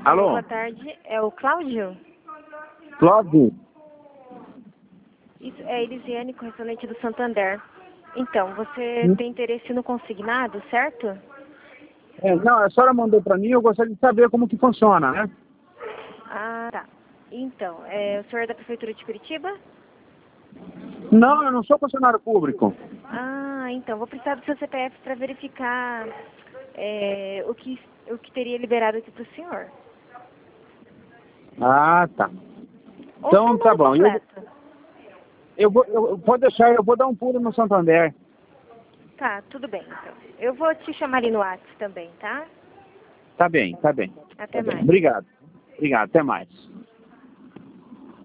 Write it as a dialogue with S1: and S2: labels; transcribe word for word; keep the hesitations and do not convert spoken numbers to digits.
S1: Alô?
S2: Boa tarde, é o Cláudio?
S1: Cláudio?
S2: Isso, é Elisiane, correspondente do Santander. Então, você
S1: Hum?
S2: tem interesse no consignado, certo?
S1: É, não, a senhora mandou para mim, eu gostaria de saber como que funciona, né?
S2: Ah, tá. Então, é, o senhor é da Prefeitura de Curitiba?
S1: Não, eu não sou funcionário público.
S2: Ah, então, vou precisar do seu C P F para verificar é, o, que, o que teria liberado aqui para o senhor.
S1: Ah, tá.
S2: Ou o seu
S1: Então tá
S2: nome
S1: bom. Eu,
S2: completo.
S1: eu vou, eu, pode deixar, eu vou dar um pulo no Santander.
S2: Tá, tudo bem, então. Eu vou te chamar ali no WhatsApp também, tá?
S1: Tá bem, tá bem.
S2: Até
S1: Tá bem.
S2: mais.
S1: Obrigado. Obrigado, até mais.